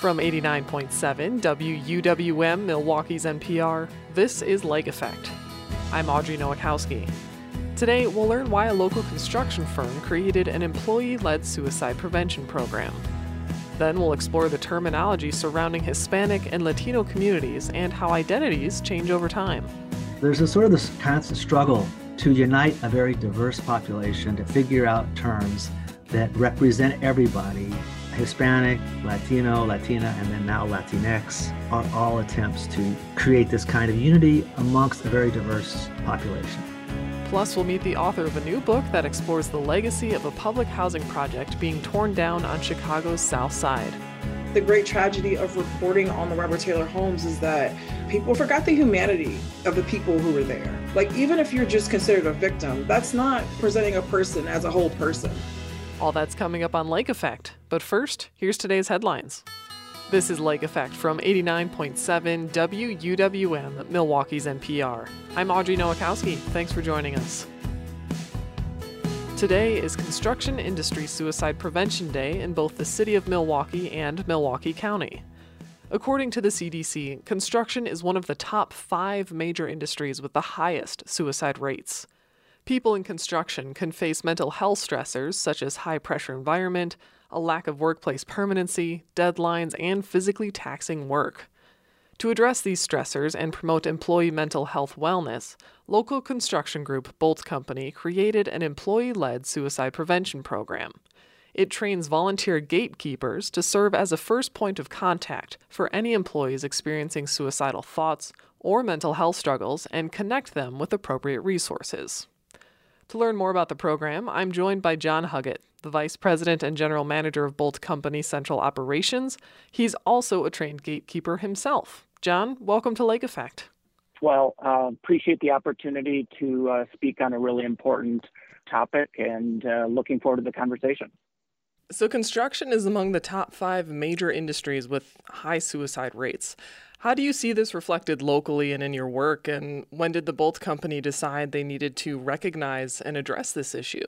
From 89.7 WUWM, Milwaukee's NPR, this is Lake Effect. I'm Audrey Nowakowski. Today, we'll learn why a local construction firm created an employee-led suicide prevention program. Then we'll explore the terminology surrounding Hispanic and Latino communities and how identities change over time. There's this constant struggle to unite a very diverse population to figure out terms that represent everybody. Hispanic, Latino, Latina, and then now Latinx are all attempts to create this kind of unity amongst a very diverse population. Plus, we'll meet the author of a new book that explores the legacy of a public housing project being torn down on Chicago's South Side. The great tragedy of reporting on the Robert Taylor homes is that people forgot the humanity of the people who were there. Like, even if you're just considered a victim, that's not presenting a person as a whole person. All that's coming up on Lake Effect. But first, here's today's headlines. This is Lake Effect from 89.7 WUWM, Milwaukee's NPR. I'm Audrey Nowakowski. Thanks for joining us. Today is Construction Industry Suicide Prevention Day in both the city of Milwaukee and Milwaukee County. According to the CDC, construction is one of the top 5 major industries with the highest suicide rates. People in construction can face mental health stressors such as high-pressure environment, a lack of workplace permanency, deadlines, and physically taxing work. To address these stressors and promote employee mental health wellness, local construction group Bolt Company created an employee-led suicide prevention program. It trains volunteer gatekeepers to serve as a first point of contact for any employees experiencing suicidal thoughts or mental health struggles and connect them with appropriate resources. To learn more about the program, I'm joined by John Huggett, the Vice President and General Manager of Bolt Company Central Operations. He's also a trained gatekeeper himself. John, welcome to Lake Effect. Well, appreciate the opportunity to speak on a really important topic and looking forward to the conversation. So construction is among the top 5 major industries with high suicide rates. How do you see this reflected locally and in your work, and when did the Bolt Company decide they needed to recognize and address this issue?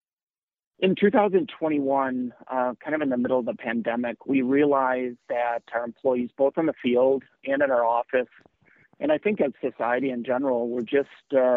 In 2021, kind of in the middle of the pandemic, we realized that our employees, both in the field and at our office, and I think as society in general, were just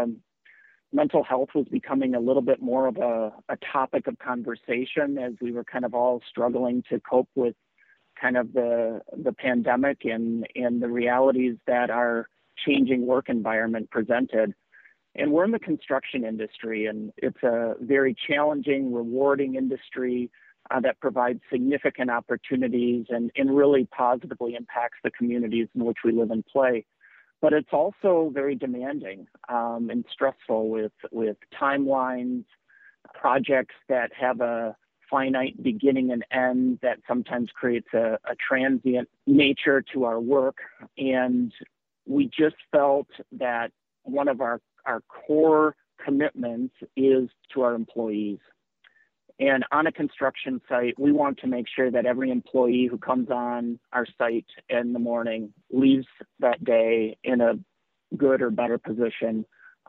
mental health was becoming a little bit more of a topic of conversation as we were kind of all struggling to cope with kind of the pandemic and the realities that our changing work environment presented. And we're in the construction industry, and it's a very challenging, rewarding industry that provides significant opportunities and really positively impacts the communities in which we live and play. But it's also very demanding and stressful with timelines, projects that have a finite beginning and end that sometimes creates a transient nature to our work. And we just felt that one of our core commitments is to our employees. And on a construction site, we want to make sure that every employee who comes on our site in the morning leaves that day in a good or better position,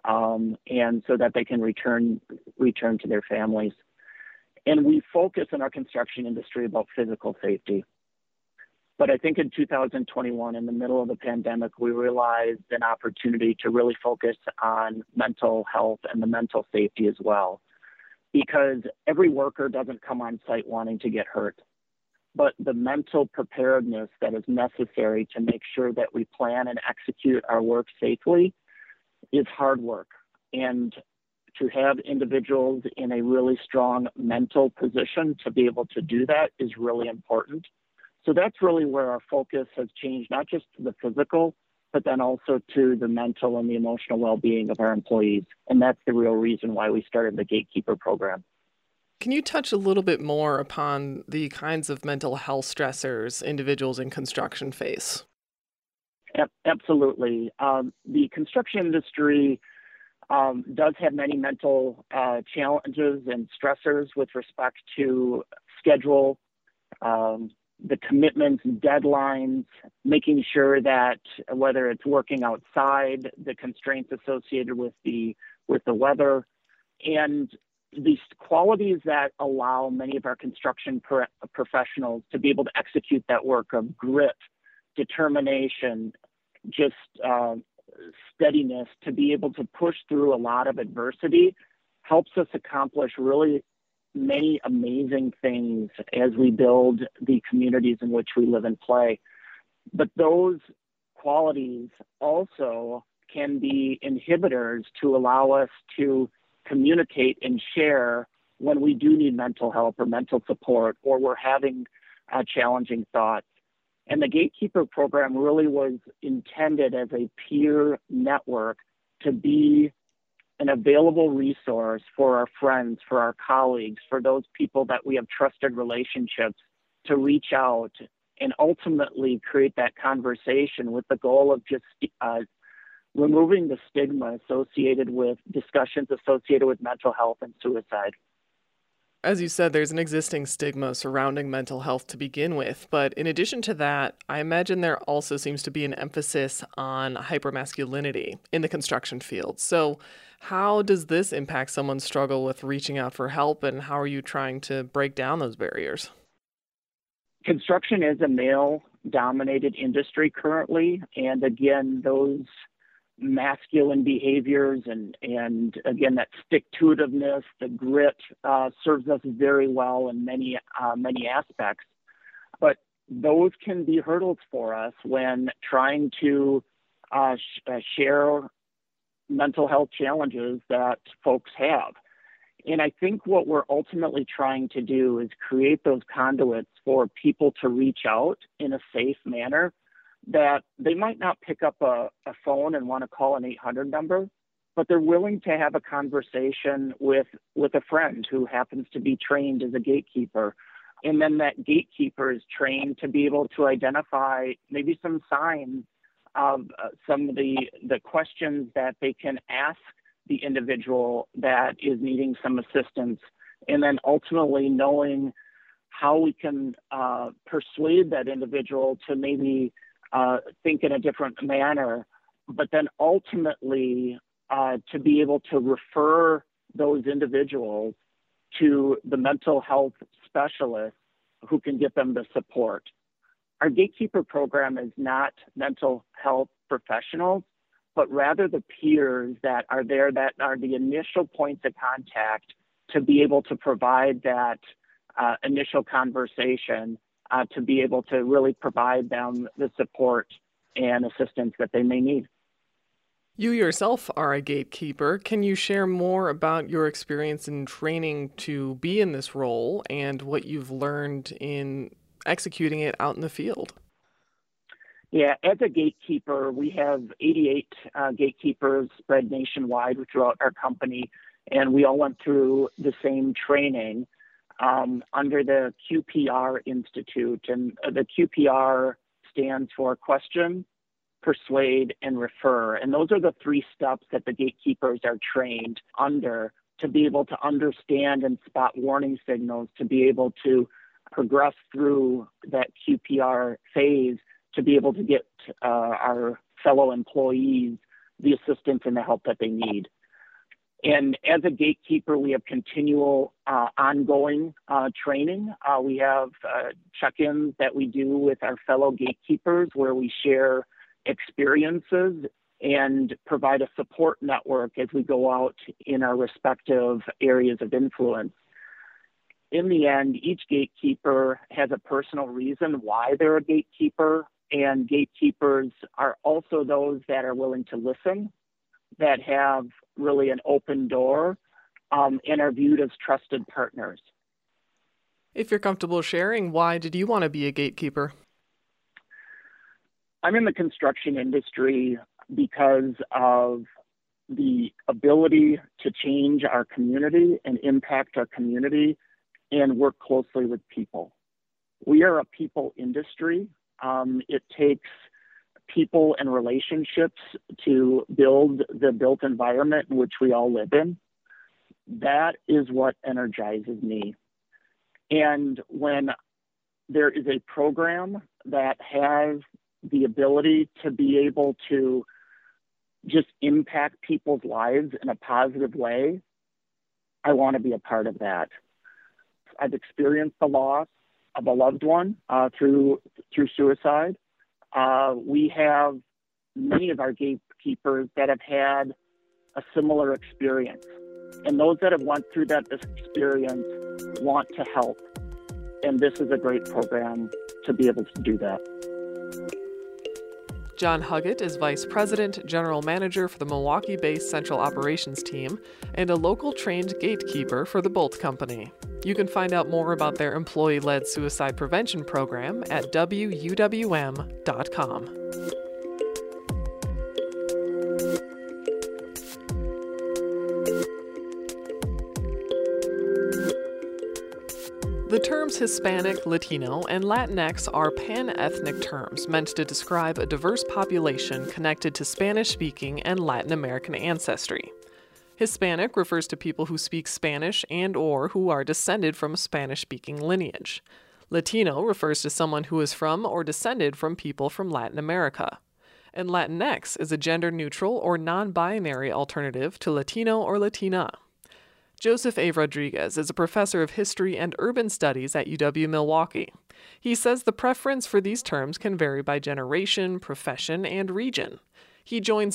and so that they can return to their families. And we focus in our construction industry about physical safety. But I think in 2021, in the middle of the pandemic, we realized an opportunity to really focus on mental health and the mental safety as well. Because every worker doesn't come on site wanting to get hurt. But the mental preparedness that is necessary to make sure that we plan and execute our work safely is hard work. And to have individuals in a really strong mental position to be able to do that is really important. So that's really where our focus has changed, not just to the physical, but then also to the mental and the emotional well-being of our employees. And that's the real reason why we started the Gatekeeper program. Can you touch a little bit more upon the kinds of mental health stressors individuals in construction face? Absolutely. The construction industry does have many mental challenges and stressors with respect to schedule, the commitments and deadlines, making sure that whether it's working outside, the constraints associated with the weather, and these qualities that allow many of our construction professionals to be able to execute that work of grit, determination, just steadiness, to be able to push through a lot of adversity, helps us accomplish really many amazing things as we build the communities in which we live and play. But those qualities also can be inhibitors to allow us to communicate and share when we do need mental help or mental support, or we're having challenging thoughts. And the Gatekeeper program really was intended as a peer network to be an available resource for our friends, for our colleagues, for those people that we have trusted relationships, to reach out and ultimately create that conversation with the goal of just removing the stigma associated with discussions associated with mental health and suicide. As you said, there's an existing stigma surrounding mental health to begin with. But in addition to that, I imagine there also seems to be an emphasis on hypermasculinity in the construction field. So how does this impact someone's struggle with reaching out for help, and how are you trying to break down those barriers? Construction is a male-dominated industry currently. And again, those masculine behaviors and again, that stick-to-itiveness, the grit, serves us very well in many aspects. But those can be hurdles for us when trying to share mental health challenges that folks have. And I think what we're ultimately trying to do is create those conduits for people to reach out in a safe manner, that they might not pick up a phone and want to call an 800 number, but they're willing to have a conversation with a friend who happens to be trained as a gatekeeper. And then that gatekeeper is trained to be able to identify maybe some signs of some of the questions that they can ask the individual that is needing some assistance. And then ultimately knowing how we can persuade that individual to maybe think in a different manner, but then ultimately to be able to refer those individuals to the mental health specialist who can get them the support. Our Gatekeeper program is not mental health professionals, but rather the peers that are there, that are the initial points of contact to be able to provide that initial conversation, to be able to really provide them the support and assistance that they may need. You yourself are a gatekeeper. Can you share more about your experience in training to be in this role and what you've learned in executing it out in the field? Yeah, as a gatekeeper, we have 88 gatekeepers spread nationwide throughout our company, and we all went through the same training under the QPR Institute. And the QPR stands for Question, Persuade, and Refer. And those are the 3 steps that the gatekeepers are trained under to be able to understand and spot warning signals, to be able to progress through that QPR phase, to be able to get our fellow employees the assistance and the help that they need. And as a gatekeeper, we have continual ongoing training. We have check-ins that we do with our fellow gatekeepers where we share experiences and provide a support network as we go out in our respective areas of influence. In the end, each gatekeeper has a personal reason why they're a gatekeeper, and gatekeepers are also those that are willing to listen, that have really an open door, and are viewed as trusted partners. If you're comfortable sharing, why did you want to be a gatekeeper? I'm in the construction industry because of the ability to change our community and impact our community and work closely with people. We are a people industry. It takes people and relationships to build the built environment in which we all live in. That is what energizes me. And when there is a program that has the ability to be able to just impact people's lives in a positive way, I want to be a part of that. I've experienced the loss of a loved one through suicide. We have many of our gatekeepers that have had a similar experience. And those that have went through that experience want to help. And this is a great program to be able to do that. John Huggett is Vice President, General Manager for the Milwaukee-based Central Operations Team and a local trained gatekeeper for the Bolt Company. You can find out more about their employee-led suicide prevention program at wuwm.com. The terms Hispanic, Latino, and Latinx are pan-ethnic terms meant to describe a diverse population connected to Spanish-speaking and Latin American ancestry. Hispanic refers to people who speak Spanish and/or who are descended from a Spanish-speaking lineage. Latino refers to someone who is from or descended from people from Latin America. And Latinx is a gender-neutral or non-binary alternative to Latino or Latina. Joseph A. Rodriguez is a professor of history and urban studies at UW-Milwaukee. He says the preference for these terms can vary by generation, profession, and region. He joins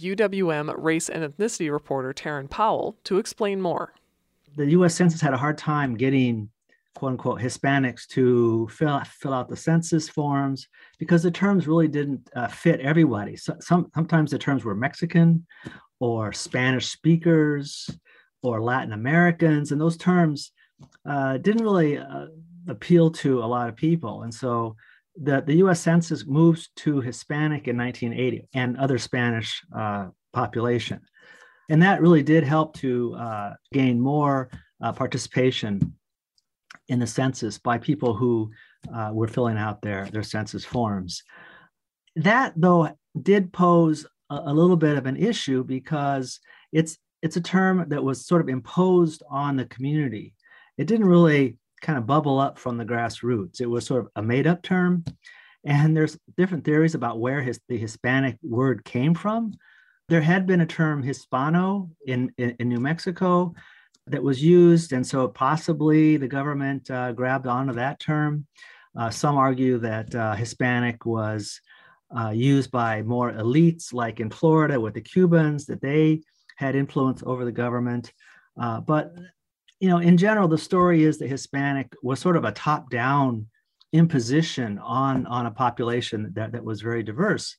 WUWM race and ethnicity reporter Taryn Powell to explain more. The U.S. Census had a hard time getting, quote unquote, Hispanics to fill out the census forms because the terms really didn't fit everybody. So sometimes the terms were Mexican or Spanish speakers or Latin Americans, and those terms didn't really appeal to a lot of people. And so the U.S. Census moves to Hispanic in 1980 and other Spanish population. And that really did help to gain more participation in the census by people who were filling out their census forms. That, though, did pose a little bit of an issue because it's a term that was sort of imposed on the community. It didn't really kind of bubble up from the grassroots. It was sort of a made-up term. And there's different theories about where the Hispanic word came from. There had been a term Hispano in New Mexico that was used. And so possibly the government grabbed onto that term. Some argue that Hispanic was used by more elites, like in Florida with the Cubans, that they had influence over the government. But, in general, the story is that Hispanic was sort of a top-down imposition on a population that was very diverse.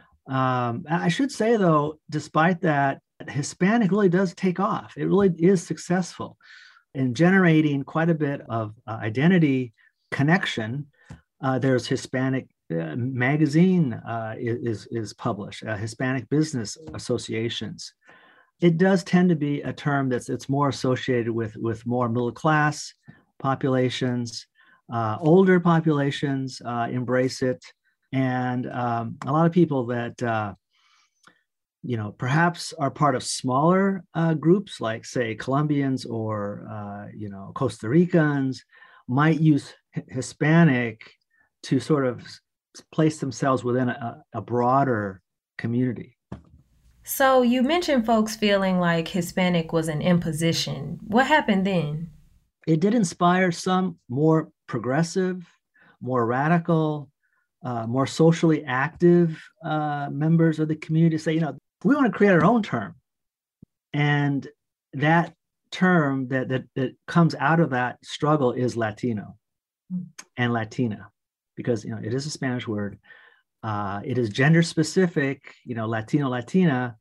I should say, though, despite that, Hispanic really does take off. It really is successful in generating quite a bit of identity connection. There's Hispanic magazine is published, Hispanic business associations. It does tend to be a term that's more associated with more middle class populations. Older populations embrace it, and a lot of people that perhaps are part of smaller groups, like say Colombians or Costa Ricans, might use Hispanic to sort of place themselves within a broader community. So you mentioned folks feeling like Hispanic was an imposition. What happened then? It did inspire some more progressive, more radical, more socially active members of the community to say, we want to create our own term. And that term that comes out of that struggle is Latino and Latina, because it is a Spanish word. It is gender specific, Latino, Latina,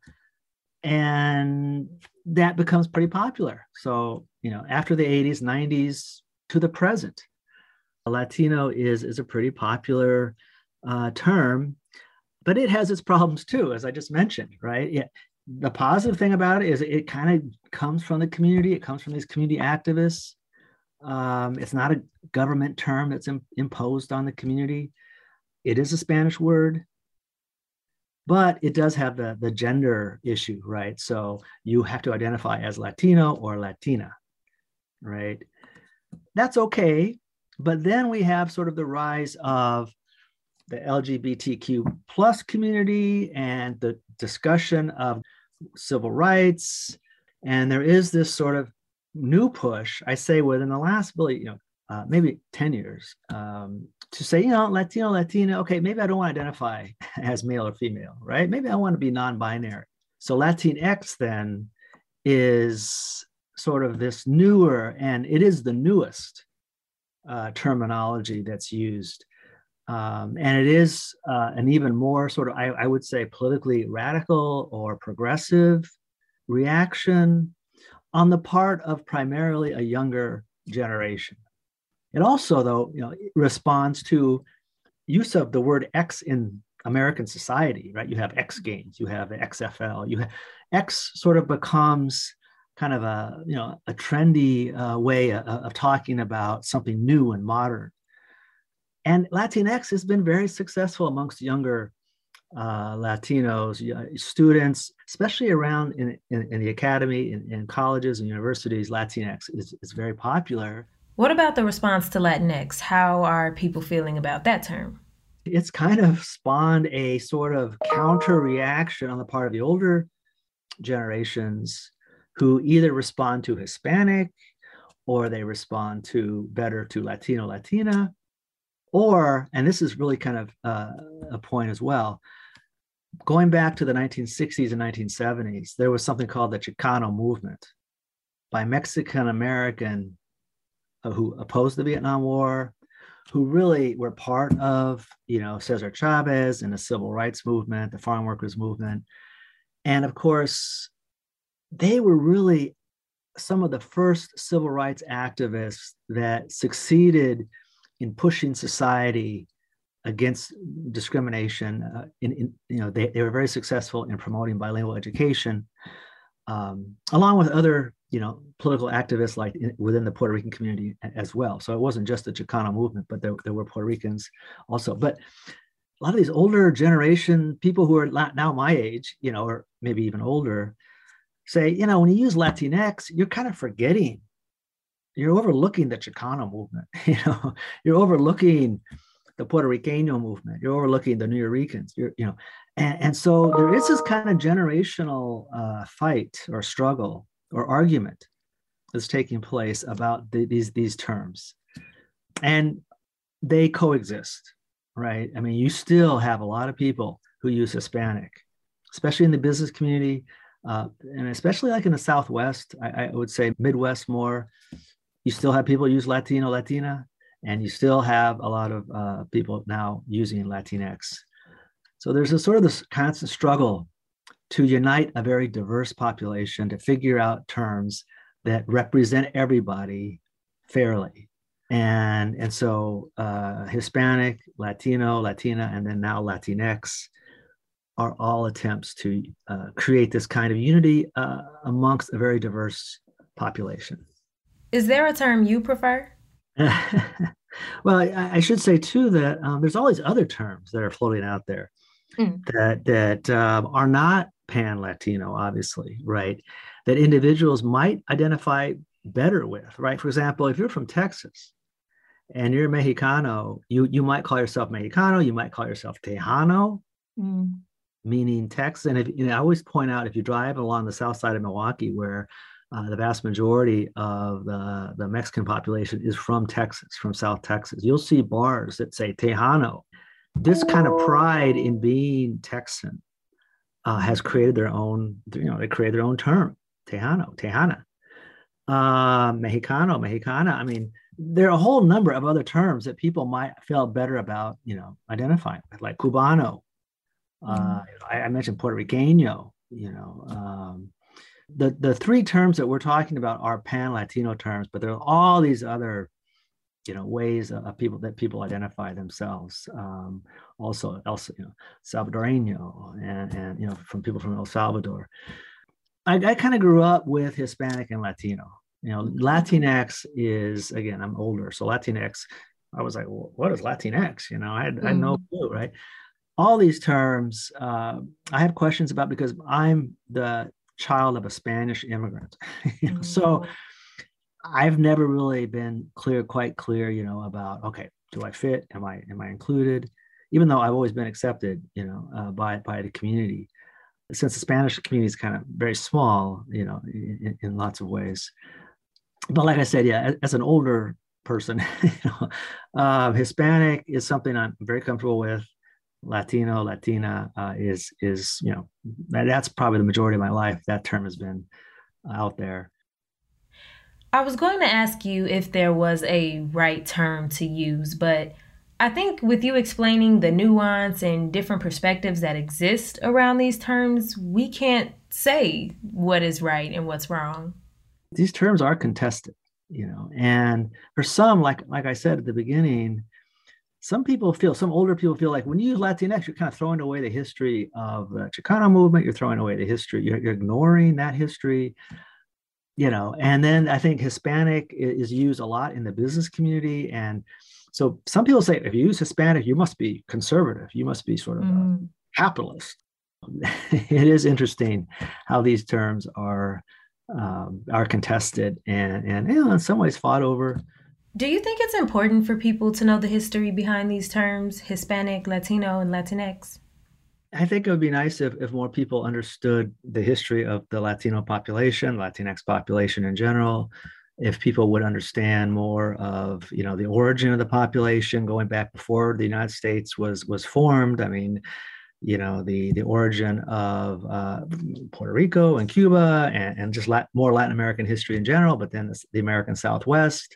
and that becomes pretty popular. So, after the 80s, 90s to the present, Latino is a pretty popular term, but it has its problems too, as I just mentioned, right? The positive thing about it is it kind of comes from the community. It comes from these community activists. It's not a government term that's imposed on the community. It is a Spanish word, but it does have the gender issue, right? So you have to identify as Latino or Latina, right? That's okay. But then we have sort of the rise of the LGBTQ plus community and the discussion of civil rights. And there is this sort of new push, I say within the last really, maybe 10 years, to say, Latino, Latina, okay, maybe I don't want to identify as male or female, right? Maybe I want to be non-binary. So Latinx then is sort of this newer, and it is the newest terminology that's used. And it is an even more sort of, I would say, politically radical or progressive reaction on the part of primarily a younger generation. It also, though, responds to use of the word X in American society, right? You have X Games, you have XFL, you have X sort of becomes kind of a trendy way of talking about something new and modern. And Latinx has been very successful amongst younger Latinos, students, especially around in the academy, in colleges and universities. Latinx is very popular. What about the response to Latinx? How are people feeling about that term? It's kind of spawned a sort of counter reaction on the part of the older generations who either respond to Hispanic or they respond to better to Latino, Latina, or, and this is really kind of a point as well, going back to the 1960s and 1970s, there was something called the Chicano movement by Mexican American who opposed the Vietnam War, who really were part of, Cesar Chavez and the civil rights movement, the farm workers movement. And of course, they were really some of the first civil rights activists that succeeded in pushing society against discrimination. They were very successful in promoting bilingual education, along with other, political activists like within the Puerto Rican community as well. So it wasn't just the Chicano movement, but there were Puerto Ricans also. But a lot of these older generation people who are now my age, or maybe even older, say, when you use Latinx, you're kind of forgetting, you're overlooking the Chicano movement. You're overlooking the Puerto Ricano movement. You're overlooking the New Yorkers. And so there is this kind of generational fight or struggle or argument that's taking place about these terms, and they coexist, right? I mean, you still have a lot of people who use Hispanic, especially in the business community, and especially like in the Southwest. I would say Midwest more. You still have people use Latino, Latina, and you still have a lot of people now using Latinx. So there's a sort of this constant struggle to unite a very diverse population to figure out terms that represent everybody fairly. And so Hispanic, Latino, Latina, and then now Latinx are all attempts to create this kind of unity amongst a very diverse population. Is there a term you prefer? Well, I should say too that there's all these other terms that are floating out there that are not pan-Latino, obviously, right? That individuals might identify better with, right? For example, if you're from Texas and you're Mexicano, you might call yourself Mexicano, you might call yourself Tejano, meaning Texan. And I always point out, if you drive along the south side of Milwaukee, where the vast majority of the Mexican population is from Texas, from South Texas, you'll see bars that say Tejano. This kind of pride in being Texan has created their own, they created their own term, Tejano, Tejana, Mexicano, Mexicana. I mean, there are a whole number of other terms that people might feel better about, identifying with, like Cubano. I mentioned Puerto Ricano, the three terms that we're talking about are pan-Latino terms, but there are all these other, ways of people identify themselves. Also, Salvadoreño and from people from El Salvador. I kind of grew up with Hispanic and Latino. Latinx is, again, I'm older, so Latinx, I was like, well, what is Latinx? I had no clue, right? All these terms I have questions about because I'm the child of a Spanish immigrant. So I've never really been quite clear, about, okay, do I fit? Am I included? Even though I've always been accepted, by the community, since the Spanish community is kind of very small, in lots of ways. But like I said, yeah, as an older person, Hispanic is something I'm very comfortable with. Latino, Latina is that's probably the majority of my life. That term has been out there. I was going to ask you if there was a right term to use, but I think with you explaining the nuance and different perspectives that exist around these terms, we can't say what is right and what's wrong. These terms are contested, and for some, like I said at the beginning, some older people feel like when you use Latinx, you're kind of throwing away the history of the Chicano movement. You're throwing away the history. You're ignoring that history, and then I think Hispanic is used a lot in the business community. And so some people say if you use Hispanic, you must be conservative. You must be sort of a capitalist. It is interesting how these terms are contested and in some ways fought over. Do you think it's important for people to know the history behind these terms, Hispanic, Latino, and Latinx? I think it would be nice if more people understood the history of the Latino population, Latinx population in general. If people would understand more of, the origin of the population going back before the United States was formed. I mean, the origin of Puerto Rico and Cuba and just more Latin American history in general, but then the American Southwest,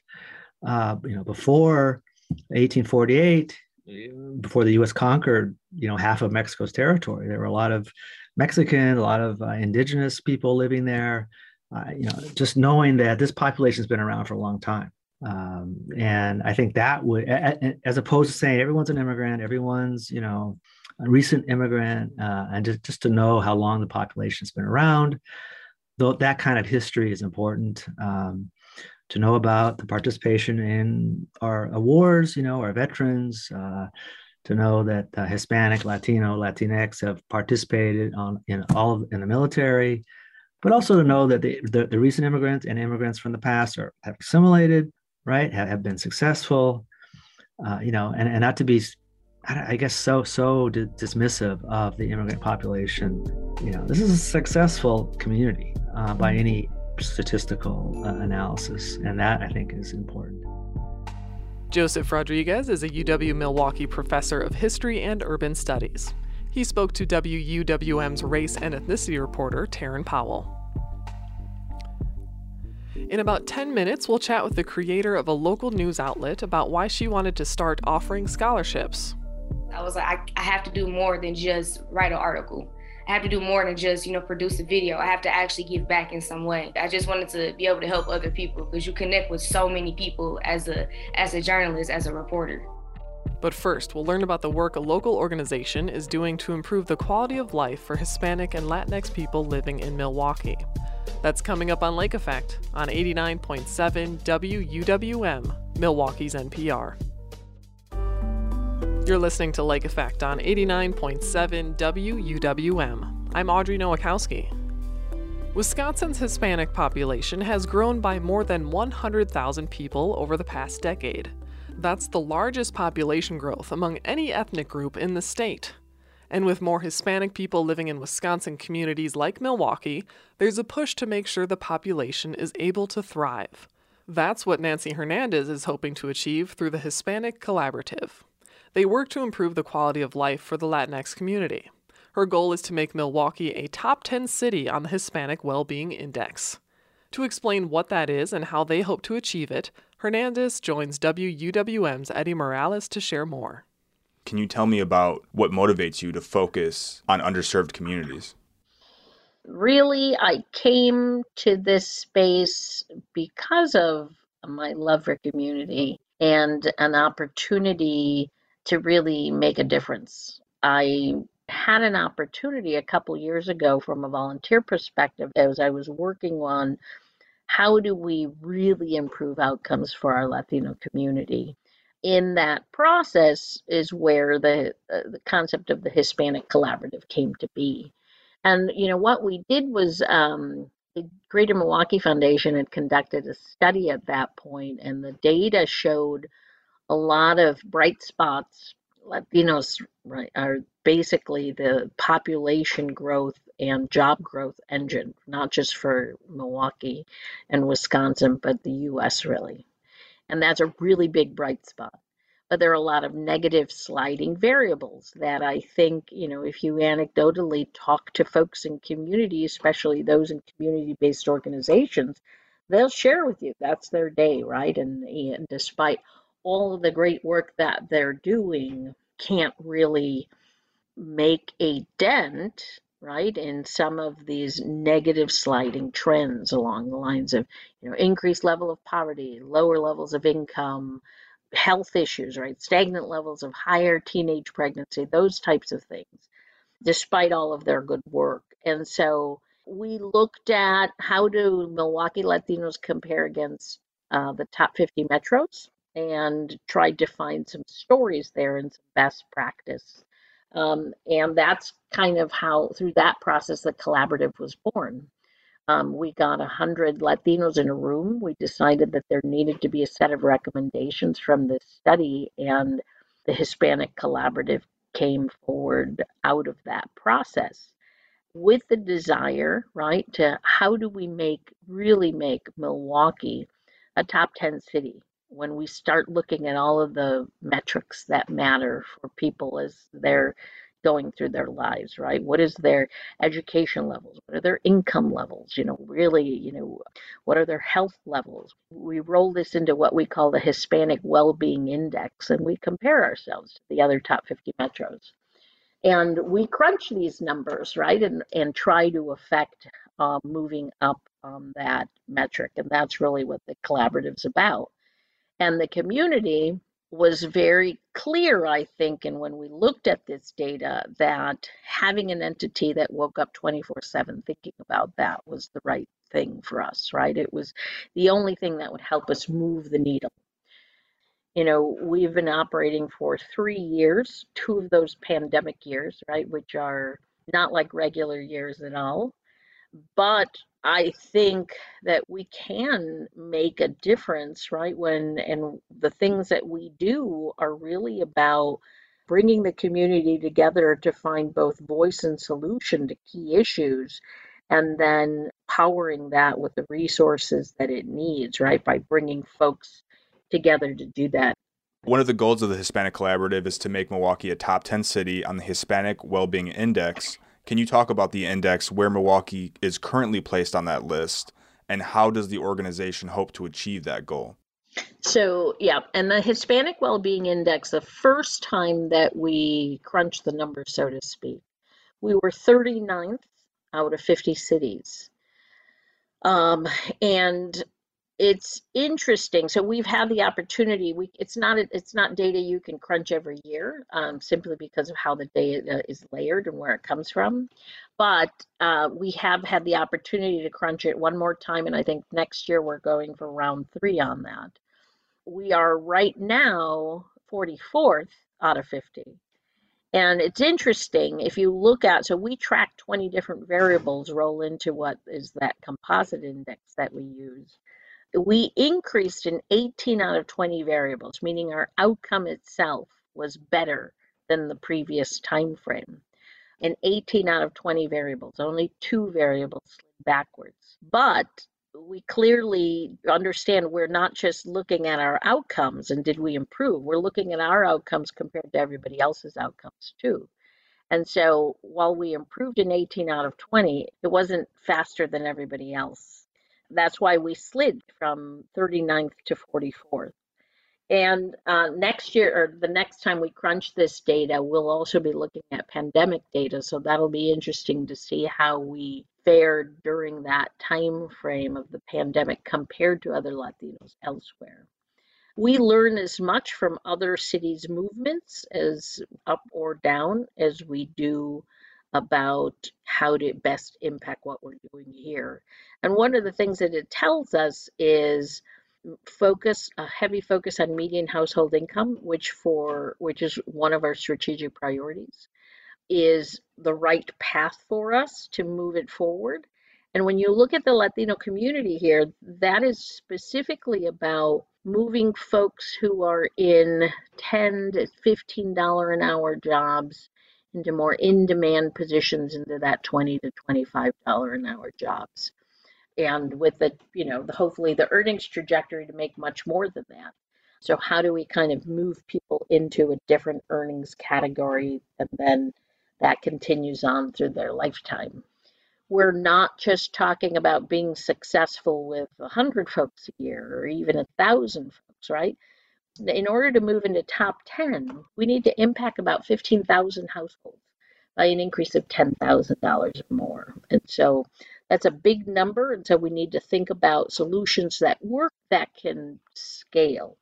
before 1848, before the U.S. conquered, half of Mexico's territory. There were a lot of Mexican, a lot of indigenous people living there. Just knowing that this population has been around for a long time. And I think that would, as opposed to saying everyone's an immigrant, everyone's, a recent immigrant, and just to know how long the population's been around, though that kind of history is important. To know about the participation in our wars, our veterans, to know that Hispanic, Latino, Latinx have participated in the military, but also to know that the recent immigrants and immigrants from the past have assimilated, right, have been successful, and not to be, I guess, so dismissive of the immigrant population. This is a successful community by any statistical analysis, and that I think is important. Joseph Rodriguez is a UW-Milwaukee professor of history and urban studies. He spoke to WUWM's race and ethnicity reporter, Taryn Powell. In about 10 minutes, we'll chat with the creator of a local news outlet about why she wanted to start offering scholarships. I was like, I have to do more than just write an article. I have to do more than just, produce a video. I have to actually give back in some way. I just wanted to be able to help other people because you connect with so many people as a journalist, as a reporter. But first, we'll learn about the work a local organization is doing to improve the quality of life for Hispanic and Latinx people living in Milwaukee. That's coming up on Lake Effect on 89.7 WUWM, Milwaukee's NPR. You're listening to Lake Effect on 89.7 WUWM. I'm Audrey Nowakowski. Wisconsin's Hispanic population has grown by more than 100,000 people over the past decade. That's the largest population growth among any ethnic group in the state. And with more Hispanic people living in Wisconsin communities like Milwaukee, there's a push to make sure the population is able to thrive. That's what Nancy Hernandez is hoping to achieve through the Hispanic Collaborative. They work to improve the quality of life for the Latinx community. Her goal is to make Milwaukee a top 10 city on the Hispanic Well-Being Index. To explain what that is and how they hope to achieve it, Hernandez joins WUWM's Eddie Morales to share more. Can you tell me about what motivates you to focus on underserved communities? Really, I came to this space because of my love for community and an opportunity to really make a difference. I had an opportunity a couple years ago from a volunteer perspective as I was working on how do we really improve outcomes for our Latino community. In that process is where the concept of the Hispanic Collaborative came to be. And what we did was the Greater Milwaukee Foundation had conducted a study at that point, and the data showed a lot of bright spots. Latinos, right, are basically the population growth and job growth engine, not just for Milwaukee and Wisconsin, but the US really. And that's a really big bright spot. But there are a lot of negative sliding variables that I think, if you anecdotally talk to folks in community, especially those in community-based organizations, they'll share with you that's their day, right? And despite all of the great work that they're doing, can't really make a dent, right, in some of these negative sliding trends along the lines of, increased level of poverty, lower levels of income, health issues, right, stagnant levels of higher teenage pregnancy, those types of things, despite all of their good work. And so we looked at how do Milwaukee Latinos compare against the top 50 metros and tried to find some stories there and some best practice. And that's kind of how, through that process, the collaborative was born. We got 100 Latinos in a room. We decided that there needed to be a set of recommendations from this study, and the Hispanic Collaborative came forward out of that process with the desire, right, to how do we really make Milwaukee a top 10 city when we start looking at all of the metrics that matter for people as they're going through their lives, right? What is their education levels? What are their income levels? What are their health levels? We roll this into what we call the Hispanic Well-Being Index, and we compare ourselves to the other top 50 metros. And we crunch these numbers, right, and try to affect moving up on that metric. And that's really what the collaborative's about. And the community was very clear, I think, and when we looked at this data, that having an entity that woke up 24/7 thinking about that was the right thing for us, right? It was the only thing that would help us move the needle. We've been operating for 3 years, 2 of those pandemic years, right, which are not like regular years at all. But I think that we can make a difference, right, and the things that we do are really about bringing the community together to find both voice and solution to key issues, and then powering that with the resources that it needs, right, by bringing folks together to do that. One of the goals of the Hispanic Collaborative is to make Milwaukee a top 10 city on the Hispanic Well-Being Index. Can you talk about the index, where Milwaukee is currently placed on that list, and how does the organization hope to achieve that goal? So, yeah, and the Hispanic Well-Being Index, the first time that we crunched the numbers, so to speak, we were 39th out of 50 cities. And it's interesting. So we've had the opportunity. It's not data you can crunch every year, simply because of how the data is layered and where it comes from. But we have had the opportunity to crunch it one more time, and I think next year we're going for round 3 on that. We are right now 44th out of 50. And it's interesting if you look at, so we track 20 different variables roll into what is that composite index that we use. We increased in 18 out of 20 variables, meaning our outcome itself was better than the previous time frame. In 18 out of 20 variables, only 2 variables slid backwards. But we clearly understand we're not just looking at our outcomes and did we improve, we're looking at our outcomes compared to everybody else's outcomes too. And so while we improved in 18 out of 20, it wasn't faster than everybody else. That's why we slid from 39th to 44th. And next year, or the next time we crunch this data, we'll also be looking at pandemic data. So that'll be interesting to see how we fared during that time frame of the pandemic compared to other Latinos elsewhere. We learn as much from other cities' movements, as up or down, as we do about how to best impact what we're doing here. And one of the things that it tells us is a heavy focus on median household income, which is one of our strategic priorities, is the right path for us to move it forward. And when you look at the Latino community here, that is specifically about moving folks who are in $10 to $15 an hour jobs into more in-demand positions, into that $20 to $25 an hour jobs. And with the, hopefully the earnings trajectory to make much more than that. So how do we kind of move people into a different earnings category, and then that continues on through their lifetime? We're not just talking about being successful with 100 folks a year or even 1,000 folks, right? In order to move into top 10, we need to impact about 15,000 households by an increase of $10,000 or more. And so that's a big number. And so we need to think about solutions that work, that can scale.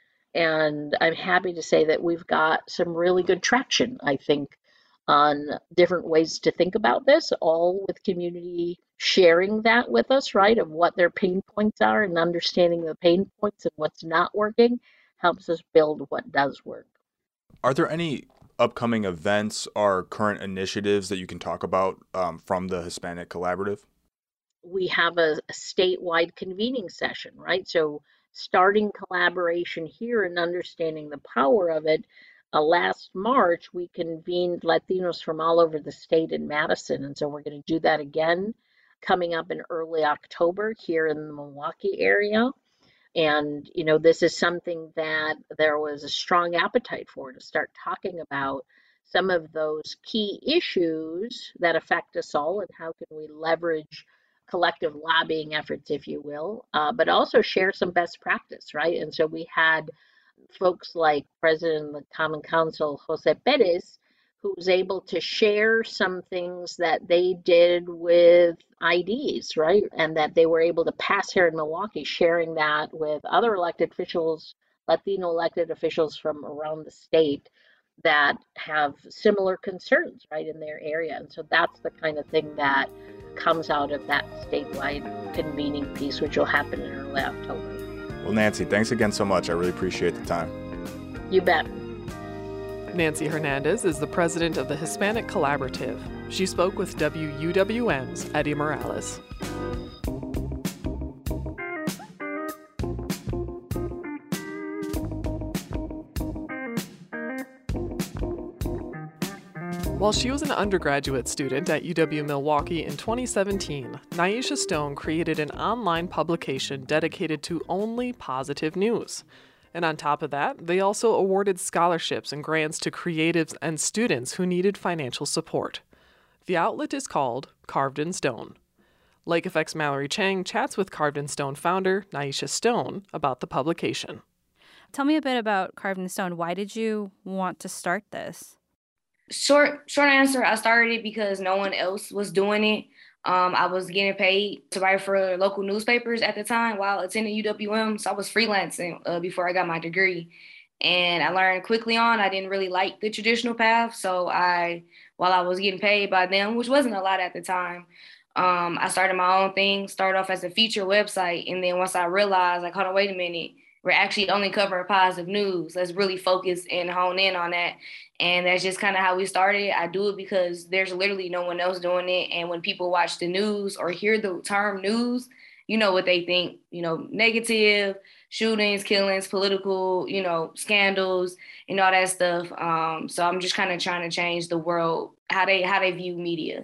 And I'm happy to say that we've got some really good traction, I think, on different ways to think about this, all with community sharing that with us, right, of what their pain points are, and understanding the pain points and what's not working helps us build what does work. Are there any upcoming events or current initiatives that you can talk about from the Hispanic Collaborative? We have a statewide convening session, right? So starting collaboration here and understanding the power of it. Last March, we convened Latinos from all over the state in Madison. And so we're going to do that again coming up in early October here in the Milwaukee area. And, this is something that there was a strong appetite for, to start talking about some of those key issues that affect us all, and how can we leverage collective lobbying efforts, if you will, but also share some best practice, right? And so we had folks like President of the Common Council, Jose Perez, who was able to share some things that they did with IDs, right? And that they were able to pass here in Milwaukee, sharing that with other elected officials, Latino elected officials from around the state that have similar concerns, right, in their area. And so that's the kind of thing that comes out of that statewide convening piece, which will happen in early October. Well, Nancy, thanks again so much. I really appreciate the time. You bet. Nancy Hernandez is the president of the Hispanic Collaborative. She spoke with WUWM's Eddie Morales. While she was an undergraduate student at UW-Milwaukee in 2017, Nyesha Stone created an online publication dedicated to only positive news. And on top of that, they also awarded scholarships and grants to creatives and students who needed financial support. The outlet is called Carved in Stone. Lake Effect's Mallory Chang chats with Carved in Stone founder Nyesha Stone about the publication. Tell me a bit about Carved in Stone. Why did you want to start this? Short answer, I started it because no one else was doing it. I was getting paid to write for local newspapers at the time while attending UWM. So I was freelancing before I got my degree. And I learned quickly on I didn't really like the traditional path. So while I was getting paid by them, which wasn't a lot at the time, I started my own thing, started off as a feature website. And then once I realized, like, hold on, wait a minute, we're actually only covering positive news. Let's really focus and hone in on that. And that's just kind of how we started. I do it because there's literally no one else doing it. And when people watch the news or hear the term news, you know what they think, negative, shootings, killings, political, scandals, and all that stuff. So I'm just kind of trying to change the world, how they view media.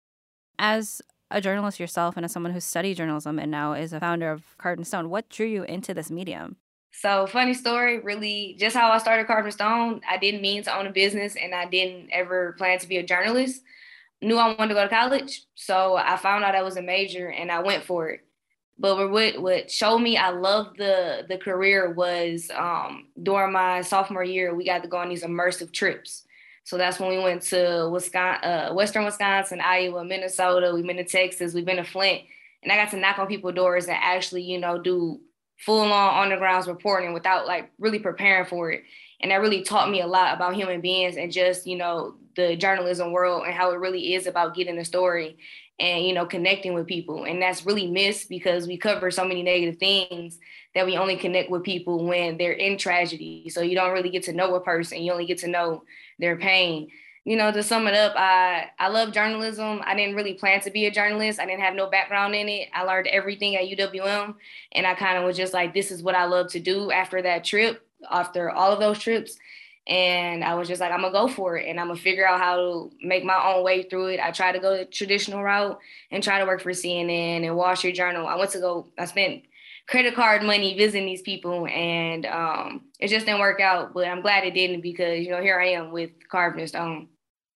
As a journalist yourself and as someone who studied journalism and now is a founder of Carved in Stone, what drew you into this medium? So funny story, really just how I started Carved in Stone. I didn't mean to own a business and I didn't ever plan to be a journalist. Knew I wanted to go to college. So I found out I was a major and I went for it. But what showed me I loved the career was during my sophomore year, we got to go on these immersive trips. So that's when we went to Wisconsin, Western Wisconsin, Iowa, Minnesota. We've been to Texas. We've been to Flint. And I got to knock on people's doors and actually, do full-on on-the-ground reporting without really preparing for it. And that really taught me a lot about human beings and just, the journalism world and how it really is about getting a story and, connecting with people. And that's really missed because we cover so many negative things that we only connect with people when they're in tragedy. So you don't really get to know a person. You only get to know their pain. To sum it up, I love journalism. I didn't really plan to be a journalist. I didn't have no background in it. I learned everything at UWM. And I kind of was just like, this is what I love to do after that trip, after all of those trips. And I was just like, I'm gonna go for it and I'm gonna figure out how to make my own way through it. I tried to go the traditional route and try to work for CNN and Wall Street Journal. I spent credit card money visiting these people, and it just didn't work out. But I'm glad it didn't, because, here I am with Carved in Stone.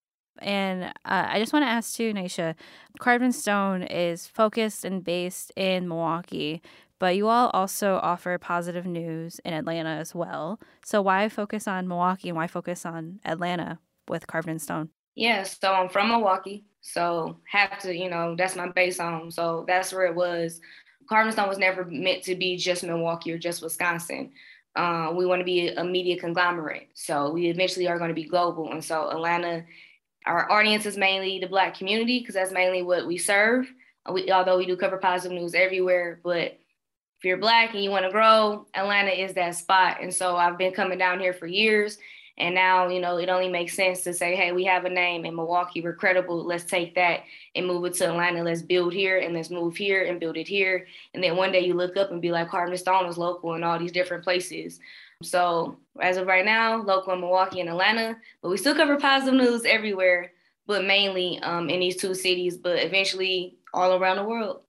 And I just want to ask too, Naisha, Carved in Stone is focused and based in Milwaukee, but you all also offer positive news in Atlanta as well. So why focus on Milwaukee and why focus on Atlanta with Carved in Stone? Yeah, so I'm from Milwaukee, so have to, that's my base home. So that's where it was. Carved in Stone was never meant to be just Milwaukee or just Wisconsin. We want to be a media conglomerate. So we eventually are going to be global. And so Atlanta, our audience is mainly the Black community, because that's mainly what we serve. Although we do cover positive news everywhere, but if you're Black and you want to grow, Atlanta is that spot. And so I've been coming down here for years. And now, it only makes sense to say, hey, we have a name in Milwaukee. We're credible. Let's take that and move it to Atlanta. Let's build here and let's move here and build it here. And then one day you look up and be like, Carved in Stone is local in all these different places. So as of right now, local in Milwaukee and Atlanta, but we still cover positive news everywhere, but mainly in these two cities, but eventually all around the world.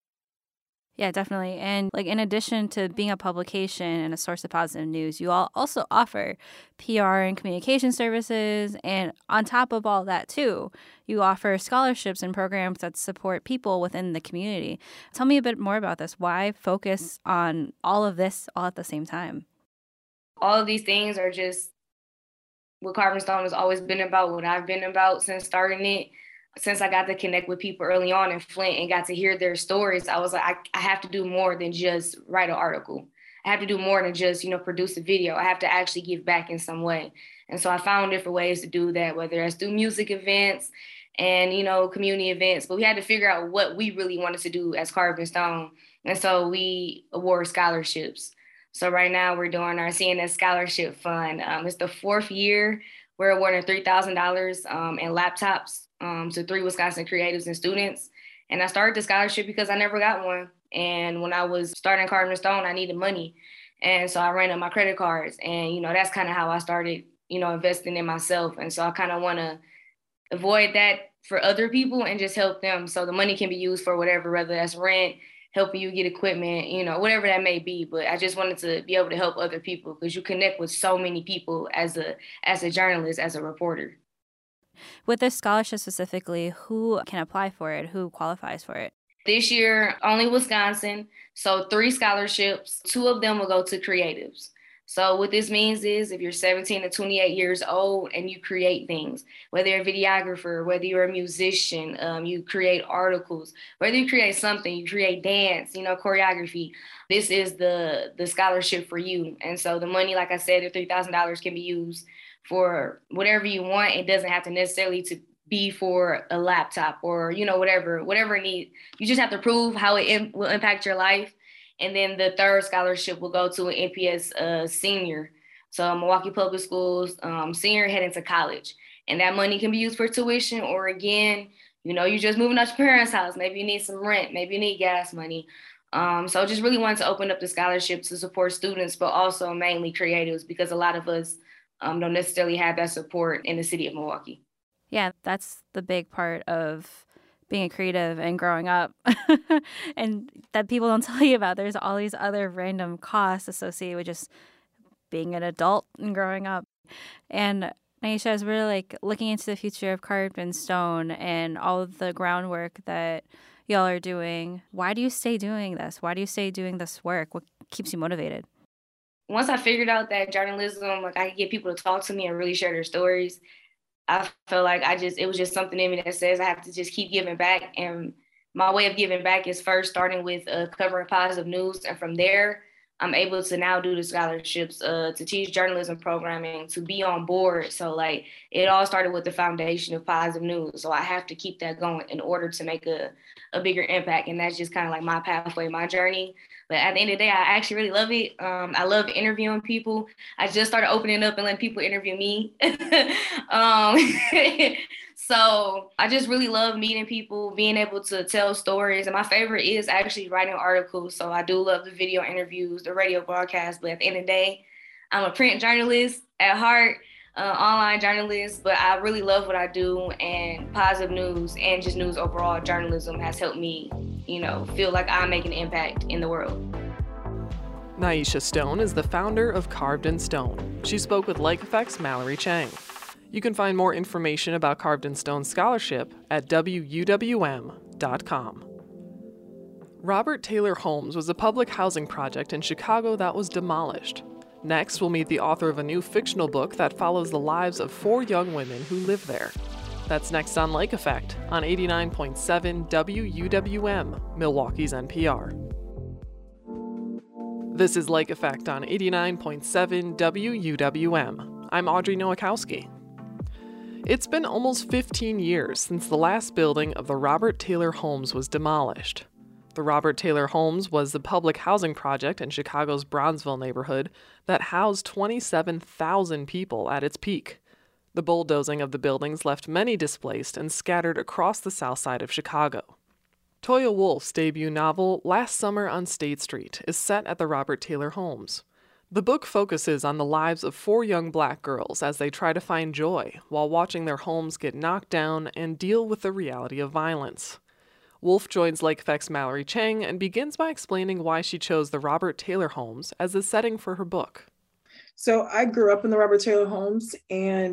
Yeah, definitely. And in addition to being a publication and a source of positive news, you all also offer PR and communication services. And on top of all that, too, you offer scholarships and programs that support people within the community. Tell me a bit more about this. Why focus on all of this all at the same time? All of these things are just what Carved in Stone has always been about, what I've been about since starting it. Since I got to connect with people early on in Flint and got to hear their stories, I was like, I have to do more than just write an article. I have to do more than just, produce a video. I have to actually give back in some way. And so I found different ways to do that, whether it's through music events and, community events. But we had to figure out what we really wanted to do as Carved in Stone. And so we award scholarships. So right now we're doing our CNS Scholarship Fund. It's the 4th year. We're awarding $3,000 in laptops to 3 Wisconsin creatives and students. And I started the scholarship because I never got one. And when I was starting Carved in Stone, I needed money. And so I ran up my credit cards. And, that's kind of how I started, investing in myself. And so I kind of want to avoid that for other people and just help them. So the money can be used for whatever, whether that's rent, helping you get equipment, whatever that may be. But I just wanted to be able to help other people, because you connect with so many people as a journalist, as a reporter. With this scholarship specifically, who can apply for it? Who qualifies for it? This year, only Wisconsin. So 3 scholarships, 2 of them will go to creatives. So what this means is if you're 17 to 28 years old and you create things, whether you're a videographer, whether you're a musician, you create articles, whether you create something, you create dance, choreography, this is the scholarship for you. And so the money, like I said, the $3,000 can be used for whatever you want. It doesn't have to necessarily to be for a laptop or, whatever it needs. You just have to prove how it will impact your life. And then the 3rd scholarship will go to an MPS senior. So Milwaukee Public Schools senior heading to college. And that money can be used for tuition, or again, you're just moving out your parents' house. Maybe you need some rent, maybe you need gas money. So just really wanted to open up the scholarship to support students, but also mainly creatives, because a lot of us don't necessarily have that support in the city of Milwaukee. Yeah, that's the big part of being a creative and growing up and that people don't tell you about. There's all these other random costs associated with just being an adult and growing up. And Naisha, is really looking into the future of Carved in Stone and all of the groundwork that y'all are doing. Why do you stay doing this? Why do you stay doing this work? What keeps you motivated? Once I figured out that journalism, I could get people to talk to me and really share their stories, I felt like it was just something in me that says I have to just keep giving back. And my way of giving back is first starting with covering positive news. And from there, I'm able to now do the scholarships to teach journalism programming, to be on board. So it all started with the foundation of positive news. So I have to keep that going in order to make a bigger impact. And that's just kind of my pathway, my journey. But at the end of the day, I actually really love it. I love interviewing people. I just started opening up and letting people interview me. So I just really love meeting people, being able to tell stories. And my favorite is actually writing articles. So I do love the video interviews, the radio broadcasts. But at the end of the day, I'm a print journalist at heart. online journalist, but I really love what I do, and positive news and just news overall journalism has helped me, feel like I'm making an impact in the world. Naisha Stone is the founder of Carved in Stone. She spoke with Like Effect's Mallory Chang. You can find more information about Carved in Stone scholarship at wuwm.com. Robert Taylor Homes was a public housing project in Chicago that was demolished. Next, we'll meet the author of a new fictional book that follows the lives of 4 young women who live there. That's next on Like Effect on 89.7 WUWM, Milwaukee's NPR. This is Like Effect on 89.7 WUWM. I'm Audrey Nowakowski. It's been almost 15 years since the last building of the Robert Taylor Homes was demolished. The Robert Taylor Homes was the public housing project in Chicago's Bronzeville neighborhood that housed 27,000 people at its peak. The bulldozing of the buildings left many displaced and scattered across the south side of Chicago. Toya Wolf's debut novel, Last Summer on State Street, is set at the Robert Taylor Homes. The book focuses on the lives of 4 young black girls as they try to find joy while watching their homes get knocked down and deal with the reality of violence. Wolf joins Like Effect's Mallory Chang and begins by explaining why she chose the Robert Taylor Homes as the setting for her book. So I grew up in the Robert Taylor Homes, and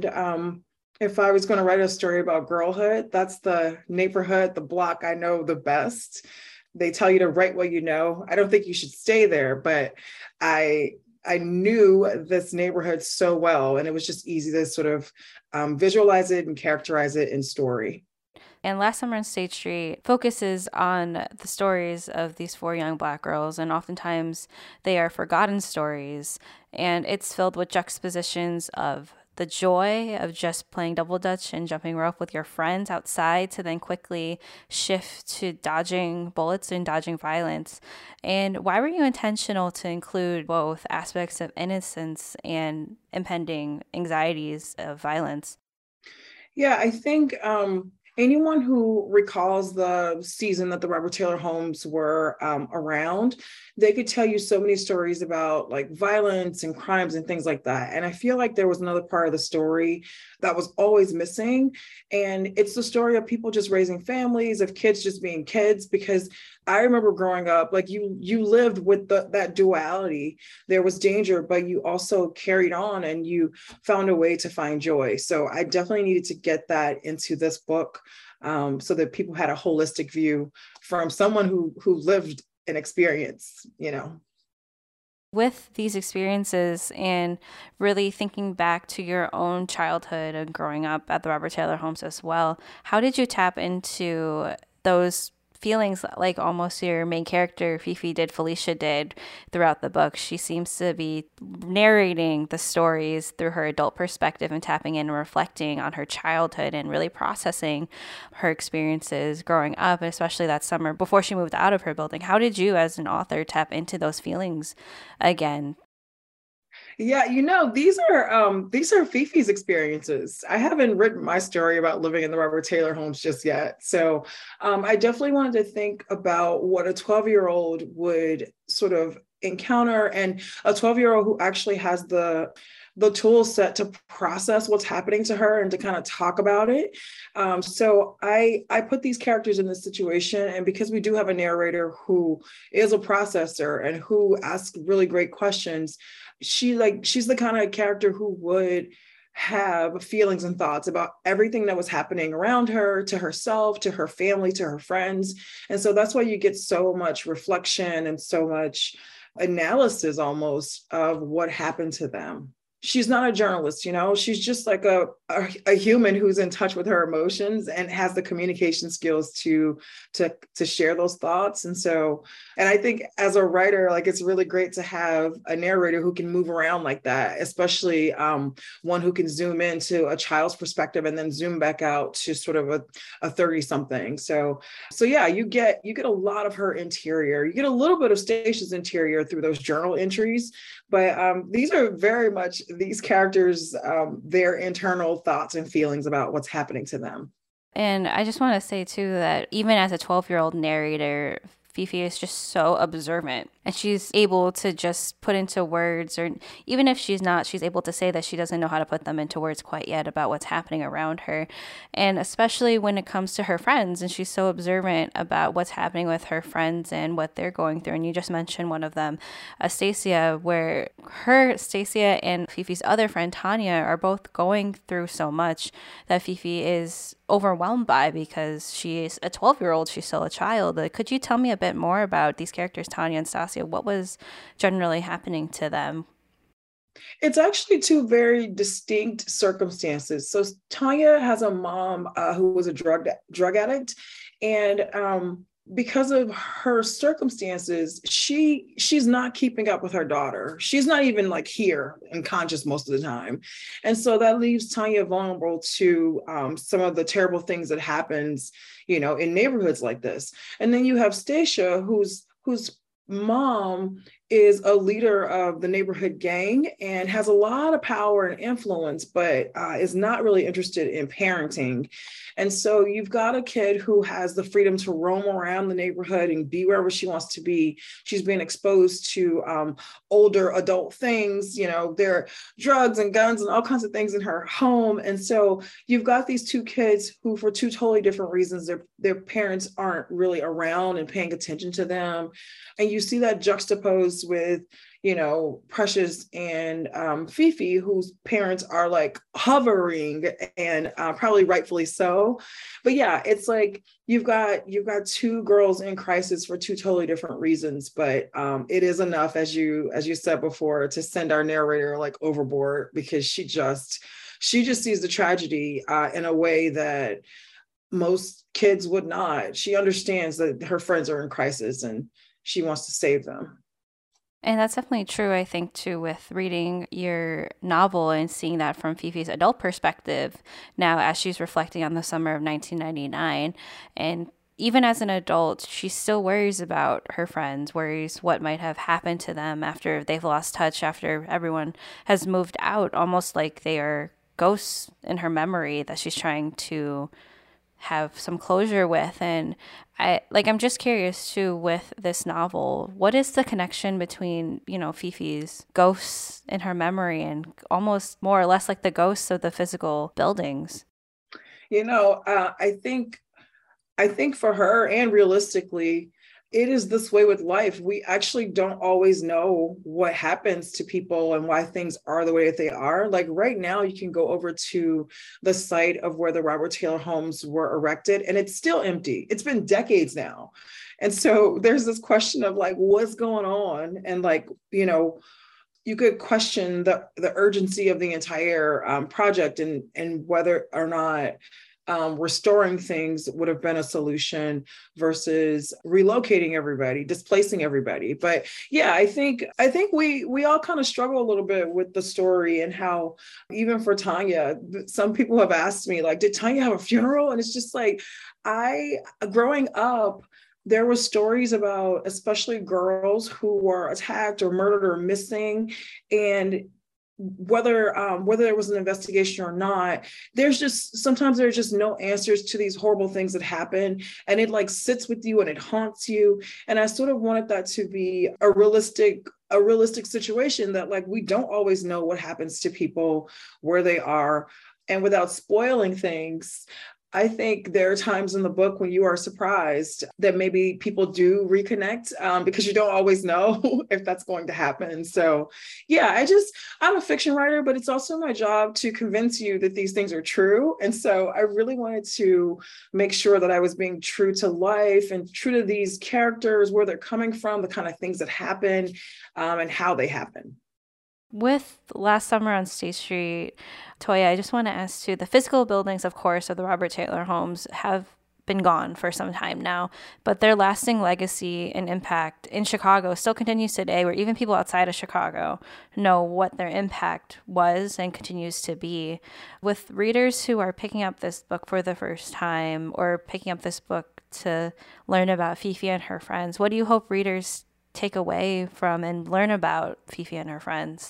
if I was going to write a story about girlhood, that's the neighborhood, the block I know the best. They tell you to write what you know. I don't think you should stay there, but I knew this neighborhood so well, and it was just easy to sort of visualize it and characterize it in story. And Last Summer on State Street focuses on the stories of these 4 young black girls, and oftentimes they are forgotten stories, and it's filled with juxtapositions of the joy of just playing double dutch and jumping rope with your friends outside to then quickly shift to dodging bullets and dodging violence. And why were you intentional to include both aspects of innocence and impending anxieties of violence? Yeah, I think anyone who recalls the season that the Robert Taylor Homes were around, they could tell you so many stories about like violence and crimes and things like that. And I feel like there was another part of the story that was always missing. And it's the story of people just raising families, of kids just being kids, because I remember growing up, like you lived with that duality. There was danger, but you also carried on and you found a way to find joy. So I definitely needed to get that into this book so that people had a holistic view from someone who lived an experience, With these experiences and really thinking back to your own childhood and growing up at the Robert Taylor Homes as well, how did you tap into those feelings like almost your main character, Felicia did throughout the book? She seems to be narrating the stories through her adult perspective and tapping in and reflecting on her childhood and really processing her experiences growing up, especially that summer before she moved out of her building. How did you as an author tap into those feelings again? Yeah, these are Fifi's experiences. I haven't written my story about living in the Robert Taylor Homes just yet. So I definitely wanted to think about what a 12-year-old would sort of encounter, and a 12-year-old who actually has the tool set to process what's happening to her and to kind of talk about it. So I put these characters in this situation, and because we do have a narrator who is a processor and who asks really great questions, she's the kind of character who would have feelings and thoughts about everything that was happening around her, to herself, to her family, to her friends. And so that's why you get so much reflection and so much analysis almost of what happened to them. She's not a journalist, she's just like a human who's in touch with her emotions and has the communication skills to share those thoughts. And I think as a writer, like, it's really great to have a narrator who can move around like that, especially one who can zoom into a child's perspective and then zoom back out to sort of a 30-something. So yeah, you get a lot of her interior. You get a little bit of Stacia's interior through those journal entries, but these are very much these characters, their internal thoughts and feelings about what's happening to them. And I just want to say, too, that even as a 12-year-old narrator, Fifi is just so observant, and she's able to just put into words, or even if she's not, she's able to say that she doesn't know how to put them into words quite yet about what's happening around her. And especially when it comes to her friends, and she's so observant about what's happening with her friends and what they're going through. And you just mentioned one of them, Stacia, where Stacia and Fifi's other friend, Tanya, are both going through so much that Fifi is overwhelmed by, because she's a 12-year-old, she's still a child. Could you tell me a bit more about these characters, Tanya and Stacia? What was generally happening to them? It's actually two very distinct circumstances. So Tanya has a mom who was a drug addict, and because of her circumstances, she's not keeping up with her daughter. She's not even like here and conscious most of the time. And so that leaves Tanya vulnerable to some of the terrible things that happens, in neighborhoods like this. And then you have Stacia, whose mom is a leader of the neighborhood gang and has a lot of power and influence, but is not really interested in parenting. And so you've got a kid who has the freedom to roam around the neighborhood and be wherever she wants to be. She's being exposed to older adult things, there are drugs and guns and all kinds of things in her home. And so you've got these two kids who, for two totally different reasons, their parents aren't really around and paying attention to them. And you see that juxtaposed with, Precious and Fifi, whose parents are like hovering, and probably rightfully so. But yeah, it's like you've got two girls in crisis for two totally different reasons. But it is enough, as you said before, to send our narrator like overboard, because she just sees the tragedy in a way that most kids would not. She understands that her friends are in crisis and she wants to save them. And that's definitely true, I think, too, with reading your novel and seeing that from Fifi's adult perspective now as she's reflecting on the summer of 1999. And even as an adult, she still worries about her friends, worries what might have happened to them after they've lost touch, after everyone has moved out, almost like they are ghosts in her memory that she's trying to have some closure with. And I'm just curious too, with this novel, what is the connection between, Fifi's ghosts in her memory and almost more or less like the ghosts of the physical buildings? I think for her, and realistically, it is this way with life. We actually don't always know what happens to people and why things are the way that they are. Like right now, you can go over to the site of where the Robert Taylor homes were erected, and it's still empty. It's been decades now. And so there's this question of like, what's going on? And like, you could question the urgency of the entire project and whether or not restoring things would have been a solution versus relocating everybody, displacing everybody. But yeah, I think we all kind of struggle a little bit with the story, and how even for Tanya, some people have asked me like, did Tanya have a funeral? And it's just like, growing up, there were stories about especially girls who were attacked or murdered or missing, and whether there was an investigation or not, sometimes there's just no answers to these horrible things that happen, and it like sits with you and it haunts you. And I sort of wanted that to be a realistic situation, that like we don't always know what happens to people, where they are. And without spoiling things, I think there are times in the book when you are surprised that maybe people do reconnect, because you don't always know if that's going to happen. So yeah, I'm a fiction writer, but it's also my job to convince you that these things are true. And so I really wanted to make sure that I was being true to life and true to these characters, where they're coming from, the kind of things that happen, and how they happen. With Last Summer on State Street, Toya, I just want to ask too, the physical buildings, of course, of the Robert Taylor homes have been gone for some time now, but their lasting legacy and impact in Chicago still continues today, where even people outside of Chicago know what their impact was and continues to be. With readers who are picking up this book for the first time, or picking up this book to learn about Fifi and her friends, what do you hope readers take away from and learn about Fifi and her friends?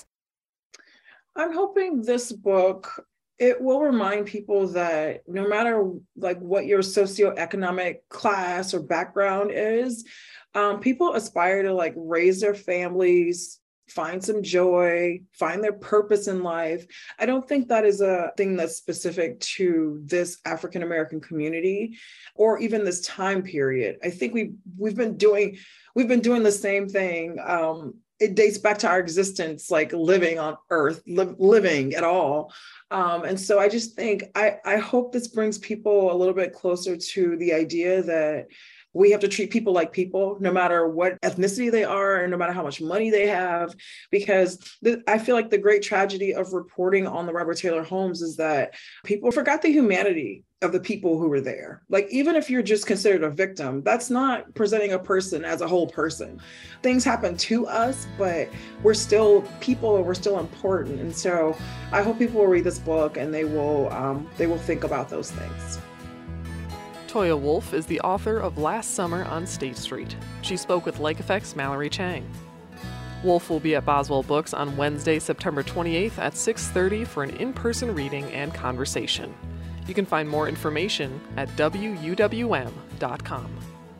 I'm hoping this book, it will remind people that no matter like what your socioeconomic class or background is, People aspire to like raise their families, find some joy, find their purpose in life. I don't think that is a thing that's specific to this African American community or even this time period. I think we've been doing the same thing. It dates back to our existence, like living on Earth, living at all. And so I just think I hope this brings people a little bit closer to the idea that we have to treat people like people, no matter what ethnicity they are and no matter how much money they have, because I feel like the great tragedy of reporting on the Robert Taylor homes is that people forgot the humanity of the people who were there. Like, even if you're just considered a victim, that's not presenting a person as a whole person. Things happen to us, but we're still people and we're still important. And so I hope people will read this book and they will think about those things. Toya Wolf is the author of Last Summer on State Street. She spoke with Lake Effect's Mallory Chang. Wolf will be at Boswell Books on Wednesday, September 28th at 6:30 for an in-person reading and conversation. You can find more information at wuwm.com.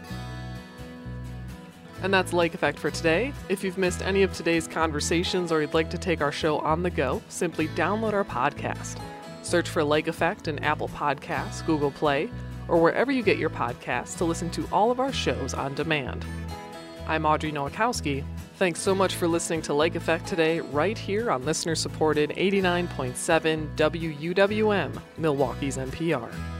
And that's Lake Effect for today. If you've missed any of today's conversations or you'd like to take our show on the go, simply download our podcast. Search for Lake Effect in Apple Podcasts, Google Play, or wherever you get your podcasts to listen to all of our shows on demand. I'm Audrey Nowakowski. Thanks so much for listening to Lake Effect today, right here on listener-supported 89.7 WUWM, Milwaukee's NPR.